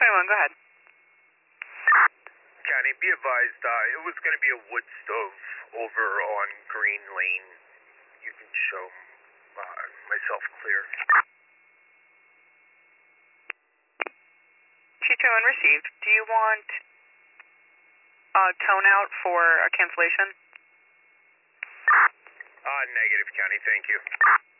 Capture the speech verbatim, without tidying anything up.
twenty-one, go ahead. County, be advised, uh, it was going to be a wood stove over on Green Lane. You can show uh, myself clear. T twenty-one received. Do you want uh, tone out for a cancellation? Uh, negative, County, thank you.